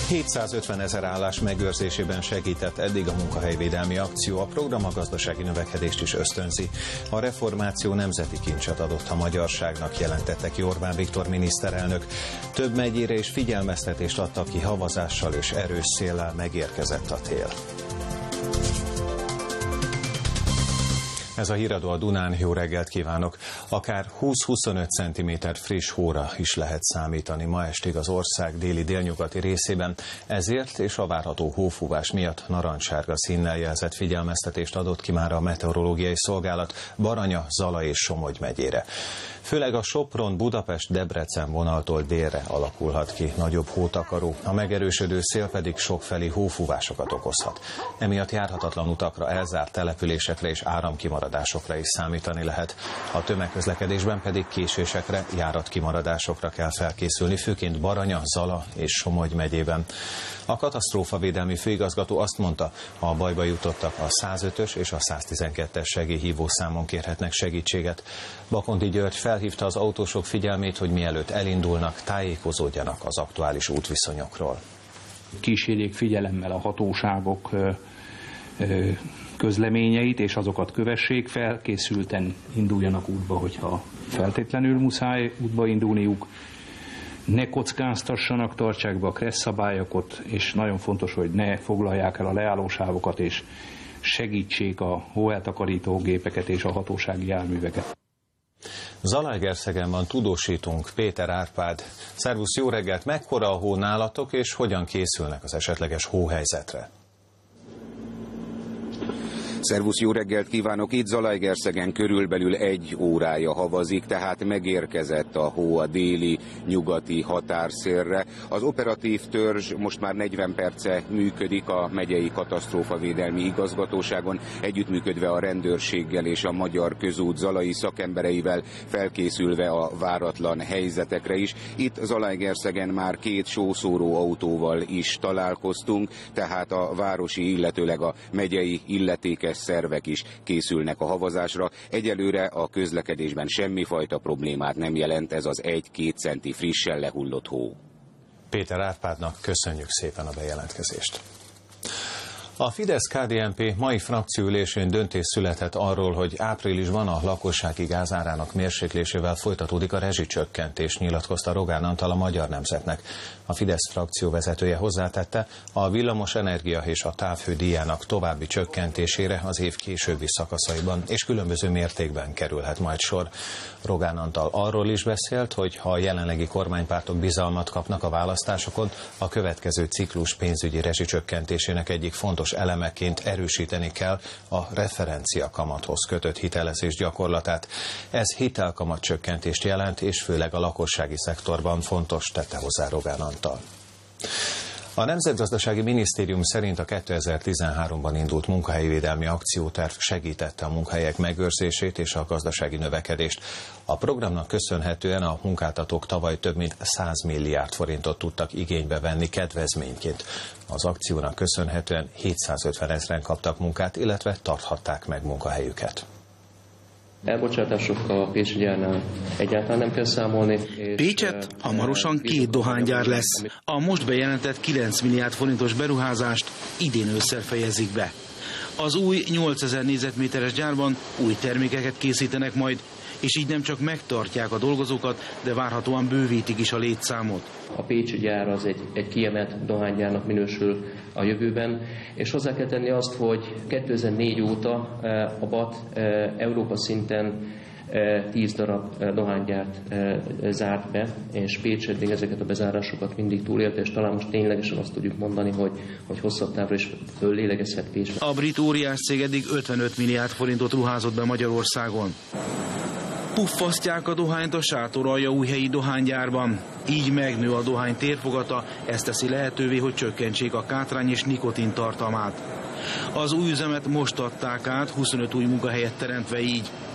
750 000 állás megőrzésében segített eddig a munkahelyvédelmi akció, a program a gazdasági növekedést is ösztönzi. A reformáció nemzeti kincset adott a magyarságnak, jelentette ki Orbán Viktor miniszterelnök. Több megyére is figyelmeztetést adtak ki, havazással és erős széllel megérkezett a tél. Ez a híradó a Dunán, jó reggelt kívánok! Akár 20-25 cm friss hóra is lehet számítani ma estig az ország déli-délnyugati részében, ezért és a várható hófúvás miatt narancssárga színnel jelzett figyelmeztetést adott ki már a meteorológiai szolgálat Baranya, Zala és Somogy megyére. Főleg a Sopron-Budapest-Debrecen vonaltól délre alakulhat ki nagyobb hótakaró, a megerősödő szél pedig sokfelé hófúvásokat okozhat. Emiatt járhatatlan utakra, elzárt településekre és áramkimaradásokra is számítani lehet. A tömegközlekedésben pedig késésekre, járatkimaradásokra kell felkészülni, főként Baranya, Zala és Somogy megyében. A katasztrófavédelmi főigazgató azt mondta, a bajba jutottak a 105-ös és a 112-es segélyhívó számon kérhetnek segítséget. Bakonti György felhívta az autósok figyelmét, hogy mielőtt elindulnak, tájékozódjanak az aktuális útviszonyokról. Kísérjék figyelemmel a hatóságok közleményeit, és azokat kövessék fel, készülten induljanak útba, hogyha feltétlenül muszáj útba indulniuk. Ne kockáztassanak, tartsák be a kressz szabályokat, és nagyon fontos, hogy ne foglalják el a leállósávokat, és segítsék a hóeltakarító gépeket és a hatósági járműveket. Zalaegerszegen van tudósítunk, Péter Árpád. Szervusz, jó reggelt! Mekkora a hó nálatok, és hogyan készülnek az esetleges hóhelyzetre? Szervusz, jó reggelt kívánok! Itt Zalaegerszegen körülbelül 1 órája havazik, tehát megérkezett a hó a déli, nyugati határszélre. Az operatív törzs most már 40 perce működik a megyei katasztrófavédelmi igazgatóságon, együttműködve a rendőrséggel és a Magyar Közút zalai szakembereivel, felkészülve a váratlan helyzetekre is. Itt Zalaegerszegen már 2 sószóró autóval is találkoztunk, tehát a városi, illetőleg a megyei illetékes szervek is készülnek a havazásra. Egyelőre a közlekedésben semmifajta problémát nem jelent ez az 1-2 centi frissen lehullott hó. Péter Árpádnak köszönjük szépen a bejelentkezést. A Fidesz-KDNP mai frakcióülésén döntés született arról, hogy áprilisban a lakossági gázárának mérséklésével folytatódik a rezsicsökkentés, nyilatkozta Rogán Antal a Magyar Nemzetnek. A Fidesz frakció vezetője hozzátette, a villamos energia és a távhő díjának további csökkentésére az év későbbi szakaszaiban és különböző mértékben kerülhet majd sor. Rogán Antal arról is beszélt, hogy ha a jelenlegi kormánypártok bizalmat kapnak a választásokon, a következő ciklus pénzügyi rezsicsökkentésének egyik fontos elemeként erősíteni kell a referencia kamathoz kötött hitelezés gyakorlatát. Ez hitelkamat csökkentést jelent, és főleg a lakossági szektorban fontos, tette hozzá Rogán Antal. A Nemzetgazdasági Minisztérium szerint a 2013-ban indult munkahelyvédelmi akcióterv segítette a munkahelyek megőrzését és a gazdasági növekedést. A programnak köszönhetően a munkáltatók tavaly több mint 100 milliárd forintot tudtak igénybe venni kedvezményként. Az akciónak köszönhetően 750 000-en kaptak munkát, illetve tarthatták meg munkahelyüket. Elbocsátások a Pécsi gyárnál egyáltalán nem kell számolni. Pécset hamarosan 2 dohánygyár lesz. A most bejelentett 9 milliárd forintos beruházást idén ősszel fejezik be. Az új 8000 négyzetméteres gyárban új termékeket készítenek majd, és így nem csak megtartják a dolgozókat, de várhatóan bővítik is a létszámot. A pécsi gyár az egy kiemelt dohánygyárnak minősül a jövőben, és hozzá kell tenni azt, hogy 2004 óta a BAT Európa szinten 10 darab dohánygyárt zárt be, és Pécs eddig ezeket a bezárásokat mindig túlélte, és talán most ténylegesen azt tudjuk mondani, hogy hosszabb távra is föllélegezhet Pécs. A brit óriás cég eddig 55 milliárd forintot ruházott be Magyarországon. Puffasztják a dohányt a Sátoraljaújhelyi dohánygyárban. Így megnő a dohány térfogata, ez teszi lehetővé, hogy csökkentsék a kátrány és nikotin tartalmát. Az új üzemet most adták át, 25 új munkahelyet teremtve így.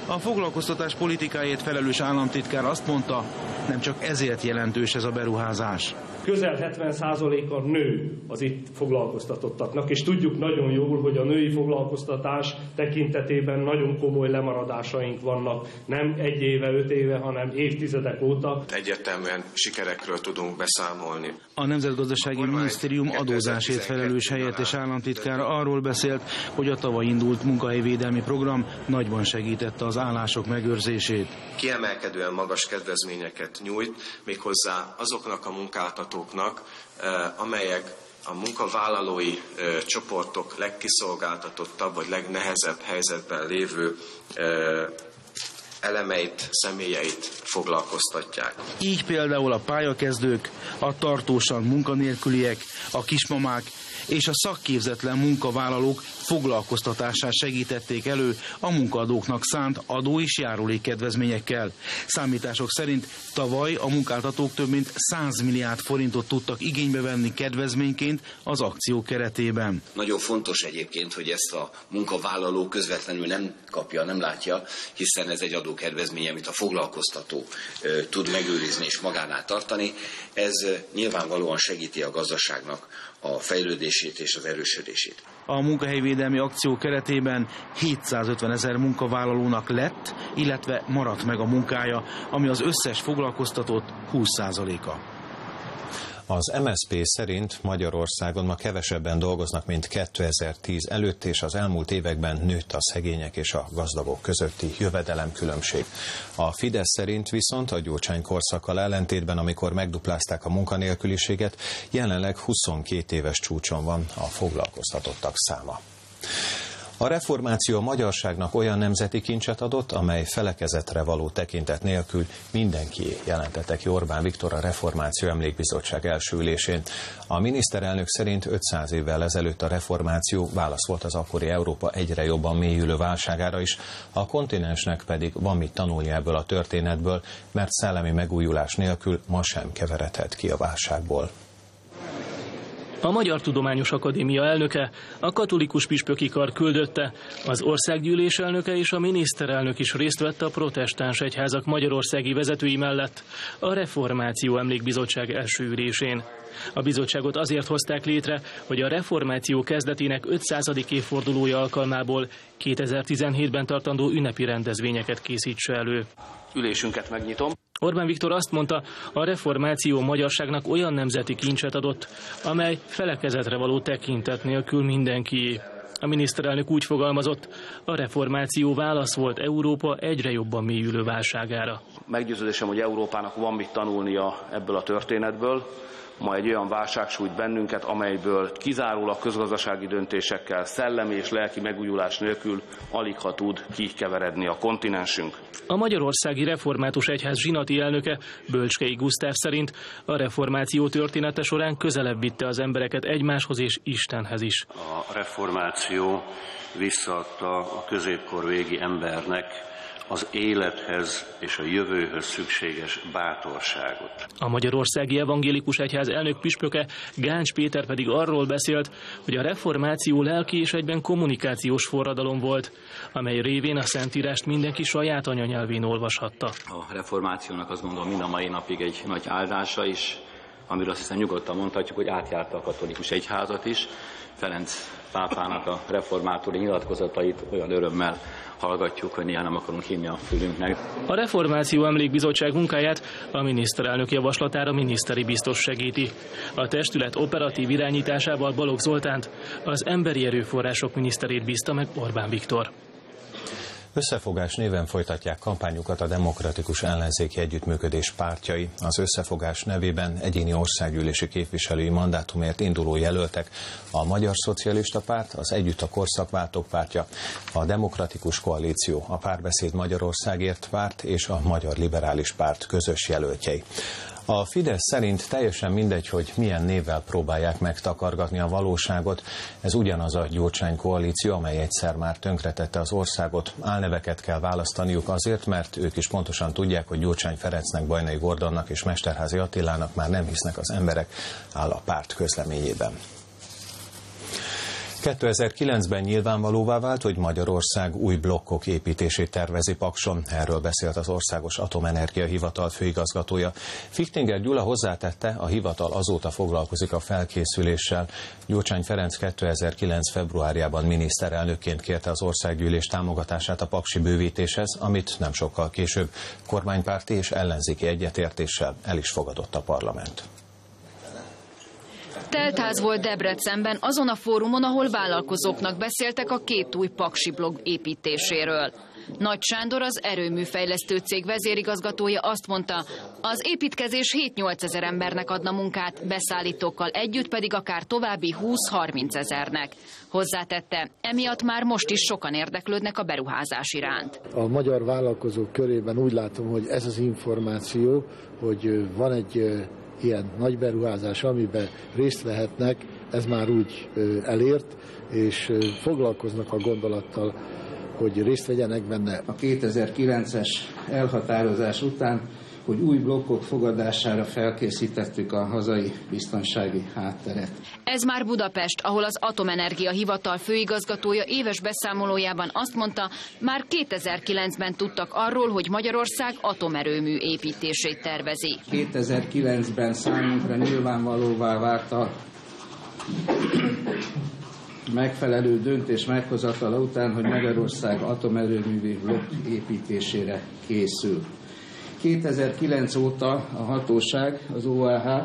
A foglalkoztatás politikáért felelős államtitkár azt mondta, nem csak ezért jelentős ez a beruházás. Közel 70%-a nő az itt foglalkoztatottaknak, és tudjuk nagyon jól, hogy a női foglalkoztatás tekintetében nagyon komoly lemaradásaink vannak. Nem 1 éve, 5 éve, hanem évtizedek óta. Egyértelműen sikerekről tudunk beszámolni. A Nemzetgazdasági Minisztérium adózásért felelős helyettes államtitkára arról beszélt, hogy a tavaly indult munkahelyvédelmi program nagyban segítette az állások megőrzését. Kiemelkedően magas kedvezményeket nyújt, méghozzá azoknak a munkáltatóknak, amelyek a munkavállalói csoportok legkiszolgáltatottabb vagy legnehezebb helyzetben lévő elemeit, személyeit foglalkoztatják. Így például a pályakezdők, a tartósan munkanélküliek, a kismamák és a szakképzetlen munkavállalók foglalkoztatását segítették elő a munkaadóknak szánt adó- és járulékkedvezményekkel. Számítások szerint tavaly a munkáltatók több mint 100 milliárd forintot tudtak igénybe venni kedvezményként az akció keretében. Nagyon fontos egyébként, hogy ezt a munkavállaló közvetlenül nem kapja, nem látja, hiszen ez egy adókedvezmény, amit a foglalkoztató tud megőrizni és magánál tartani. Ez nyilvánvalóan segíti a gazdaságnak a fejlődését és az erősödését. A munkahelyvédelmi akció keretében 750 000 munkavállalónak lett, illetve maradt meg a munkája, ami az összes foglalkoztatott 20%-a. Az MSZP szerint Magyarországon ma kevesebben dolgoznak, mint 2010 előtt, és az elmúlt években nőtt a szegények és a gazdagok közötti jövedelemkülönbség. A Fidesz szerint viszont a Gyurcsány korszakkal ellentétben, amikor megduplázták a munkanélküliséget, jelenleg 22 éves csúcson van a foglalkoztatottak száma. A reformáció a magyarságnak olyan nemzeti kincset adott, amely felekezetre való tekintet nélkül mindenkié, jelentette ki Orbán Viktor a Reformáció Emlékbizottság első ülésén. A miniszterelnök szerint 500 évvel ezelőtt a reformáció válasz volt az akkori Európa egyre jobban mélyülő válságára is, a kontinensnek pedig van mit tanulni ebből a történetből, mert szellemi megújulás nélkül ma sem keveredhet ki a válságból. A Magyar Tudományos Akadémia elnöke, a katolikus püspöki kar küldötte, az országgyűlés elnöke és a miniszterelnök is részt vett a protestáns egyházak magyarországi vezetői mellett a Reformáció Emlékbizottság első ülésén. A bizottságot azért hozták létre, hogy a reformáció kezdetének 500. évfordulója alkalmából 2017-ben tartandó ünnepi rendezvényeket készítse elő. Ülésünket megnyitom. Orbán Viktor azt mondta, a reformáció magyarságnak olyan nemzeti kincset adott, amely felekezetre való tekintet nélkül mindenkié. A miniszterelnök úgy fogalmazott, a reformáció válasz volt Európa egyre jobban mélyülő válságára. Meggyőződésem, hogy Európának van mit tanulnia ebből a történetből. Ma egy olyan válság sújt bennünket, amelyből kizárólag közgazdasági döntésekkel, szellemi és lelki megújulás nélkül aligha tud kikeveredni a kontinensünk. A Magyarországi Református Egyház zsinati elnöke, Bölcskei Gusztáv szerint a reformáció története során közelebb vitte az embereket egymáshoz és Istenhez is. A reformáció visszaadta a középkor végi embernek az élethez és a jövőhöz szükséges bátorságot. A Magyarországi Evangélikus Egyház elnök püspöke, Gáncs Péter pedig arról beszélt, hogy a reformáció lelki és egyben kommunikációs forradalom volt, amely révén a Szentírást mindenki saját anyanyelvén olvashatta. A reformációnak azt gondolom mind a mai napig egy nagy áldása is, amiről azt hiszem nyugodtan mondhatjuk, hogy átjárta a katolikus egyházat is. Ferenc pápának a reformátori nyilatkozatait olyan örömmel hallgatjuk, hogy néha nem akarunk hinni a fülünknek. A Reformáció Emlékbizottság munkáját a miniszterelnök javaslatára miniszteri biztos segíti. A testület operatív irányításával Balogh Zoltánt, az Emberi Erőforrások miniszterét bízta meg Orbán Viktor. Összefogás néven folytatják kampányukat a Demokratikus Ellenzéki Együttműködés pártjai. Az Összefogás nevében egyéni országgyűlési képviselői mandátumért induló jelöltek a Magyar Szocialista Párt, az Együtt a Korszakváltók Pártja, a Demokratikus Koalíció, a Párbeszéd Magyarországért Párt és a Magyar Liberális Párt közös jelöltjei. A Fidesz szerint teljesen mindegy, hogy milyen névvel próbálják megtakargatni a valóságot. Ez ugyanaz a Gyurcsány koalíció, amely egyszer már tönkretette az országot. Álneveket kell választaniuk azért, mert ők is pontosan tudják, hogy Gyurcsány Ferencnek, Bajnai Gordonnak és Mesterházy Attilának már nem hisznek az emberek, áll a párt közleményében. 2009-ben nyilvánvalóvá vált, hogy Magyarország új blokkok építését tervezi Pakson. Erről beszélt az Országos Atomenergia Hivatal főigazgatója. Fichtinger Gyula hozzátette, a hivatal azóta foglalkozik a felkészüléssel. Gyurcsány Ferenc 2009. februárjában miniszterelnökként kérte az országgyűlés támogatását a paksi bővítéshez, amit nem sokkal később kormánypárti és ellenzéki egyetértéssel el is fogadott a parlament. Teltház volt Debrecenben azon a fórumon, ahol vállalkozóknak beszéltek a két új paksi blokk építéséről. Nagy Sándor, az erőműfejlesztő cég vezérigazgatója azt mondta, az építkezés 7-8 ezer embernek adna munkát, beszállítókkal együtt pedig akár további 20-30 ezernek. Hozzátette, emiatt már most is sokan érdeklődnek a beruházás iránt. A magyar vállalkozók körében úgy látom, hogy ez az információ, hogy van egy ilyen nagy beruházás, amiben részt vehetnek, ez már úgy elért, és foglalkoznak a gondolattal, hogy részt vegyenek benne. A 2009-es elhatározás után, hogy új blokkok fogadására felkészítettük a hazai biztonsági hátteret. Ez már Budapest, ahol az Atomenergia Hivatal főigazgatója éves beszámolójában azt mondta, már 2009-ben tudtak arról, hogy Magyarország atomerőmű építését tervezi. 2009-ben számunkra nyilvánvalóvá vált a megfelelő döntés meghozatala után, hogy Magyarország atomerőművi blokk építésére készül. 2009 óta a hatóság, az OAH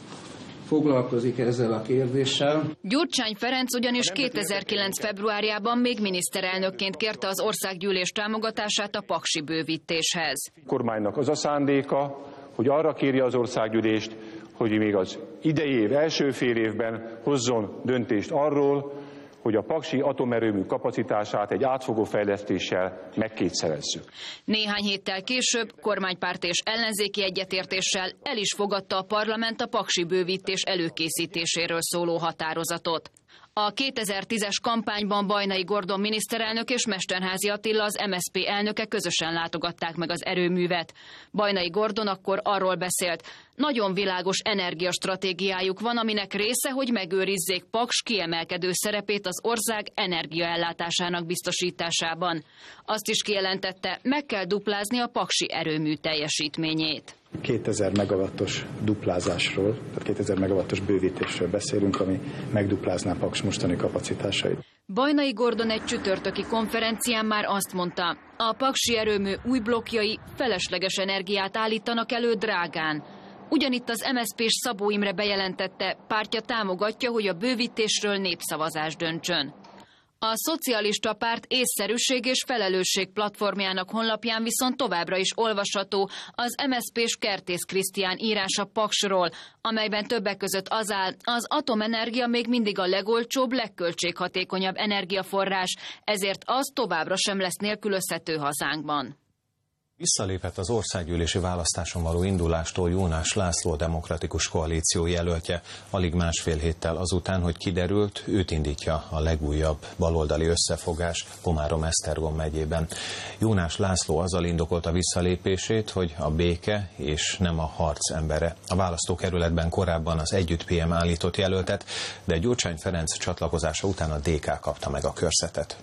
foglalkozik ezzel a kérdéssel. Gyurcsány Ferenc ugyanis 2009. februárjában még miniszterelnökként kérte az országgyűlés támogatását a paksi bővítéshez. A kormánynak az a szándéka, hogy arra kérje az országgyűlést, hogy még az idei év első fél évben hozzon döntést arról, hogy a paksi atomerőmű kapacitását egy átfogó fejlesztéssel megkétszerezzük. Néhány héttel később kormánypárt és ellenzéki egyetértéssel el is fogadta a parlament a paksi bővítés előkészítéséről szóló határozatot. A 2010-es kampányban Bajnai Gordon miniszterelnök és Mesterházy Attila, az MSZP elnöke közösen látogatták meg az erőművet. Bajnai Gordon akkor arról beszélt, nagyon világos energiastratégiájuk van, aminek része, hogy megőrizzék Paks kiemelkedő szerepét az ország energiaellátásának biztosításában. Azt is kijelentette, meg kell duplázni a paksi erőmű teljesítményét. 2000 megawattos duplázásról, tehát 2000 megawattos bővítésről beszélünk, ami megduplázná Paks mostani kapacitásait. Bajnai Gordon egy csütörtöki konferencián már azt mondta, a paksi erőmű új blokkjai felesleges energiát állítanak elő drágán. Ugyanitt az MSZP-s Szabó Imre bejelentette, pártja támogatja, hogy a bővítésről népszavazás döntsön. A Szocialista Párt észszerűség és felelősség platformjának honlapján viszont továbbra is olvasható az MSZP-s Kertész Krisztián írása Paksról, amelyben többek között az áll, az atomenergia még mindig a legolcsóbb, legköltséghatékonyabb energiaforrás, ezért az továbbra sem lesz nélkülözhető hazánkban. Visszalépett az országgyűlési választáson való indulástól Jónás László, a Demokratikus Koalíció jelöltje, alig másfél héttel azután, hogy kiderült, őt indítja a legújabb baloldali összefogás Komárom-Esztergom megyében. Jónás László azzal indokolta visszalépését, hogy a béke és nem a harc embere. A választókerületben korábban az Együtt PM állított jelöltet, de Gyurcsány Ferenc csatlakozása után a DK kapta meg a körzetet.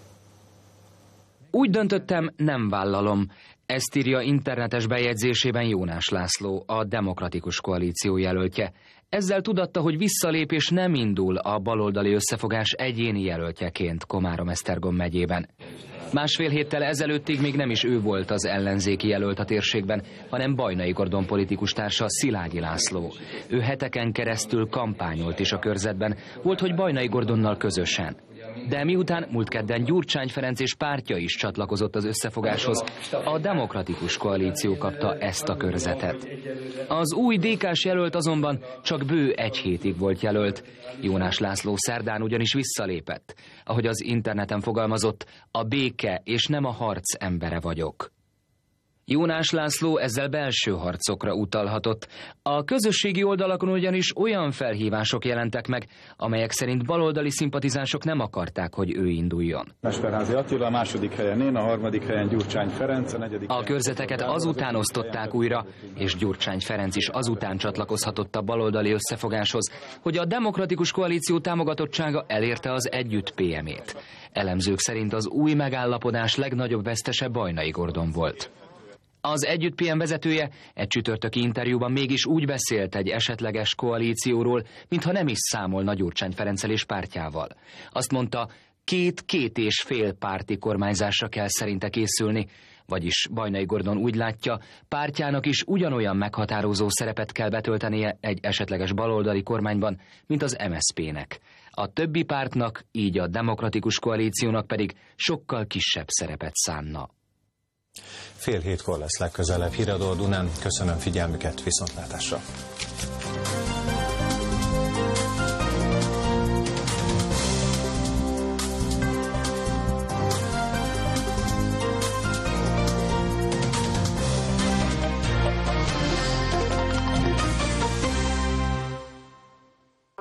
Úgy döntöttem, nem vállalom. Ezt írja internetes bejegyzésében Jónás László, a Demokratikus Koalíció jelöltje. Ezzel tudatta, hogy visszalépés nem indul a baloldali összefogás egyéni jelöltjeként Komárom-Esztergom megyében. Másfél héttel ezelőttig még nem is ő volt az ellenzéki jelölt a térségben, hanem Bajnai Gordon politikus társa, Szilágyi László. Ő heteken keresztül kampányolt is a körzetben, volt, hogy Bajnai Gordonnal közösen. De miután múlt kedden Gyurcsány Ferenc és pártja is csatlakozott az összefogáshoz, a Demokratikus Koalíció kapta ezt a körzetet. Az új DK-s jelölt azonban csak bő egy hétig volt jelölt. Jónás László szerdán ugyanis visszalépett. Ahogy az interneten fogalmazott, a béke és nem a harc embere vagyok. Jónás László ezzel belső harcokra utalhatott. A közösségi oldalakon ugyanis olyan felhívások jelentek meg, amelyek szerint baloldali szimpatizánsok nem akarták, hogy ő induljon. Mesterházy Attila, a második helyen én, a harmadik helyen Gyurcsány Ferenc, a negyedik A körzeteket azután osztották újra, és Gyurcsány Ferenc is azután csatlakozhatott a baloldali összefogáshoz, hogy a demokratikus koalíció támogatottsága elérte az Együtt PM-ét. Elemzők szerint az új megállapodás legnagyobb vesztese Bajnai Gordon volt. Az Együtt PM vezetője egy csütörtöki interjúban mégis úgy beszélt egy esetleges koalícióról, mintha nem is számolna Gyurcsány Ferenccel és pártjával. Azt mondta, 2-2,5 párti kormányzásra kell szerinte készülni, vagyis Bajnai Gordon úgy látja, pártjának is ugyanolyan meghatározó szerepet kell betöltenie egy esetleges baloldali kormányban, mint az MSZP-nek. A többi pártnak, így a demokratikus koalíciónak pedig sokkal kisebb szerepet szánna. 6:30 lesz legközelebb Híradó Dunán. Köszönöm figyelmüket, viszontlátásra!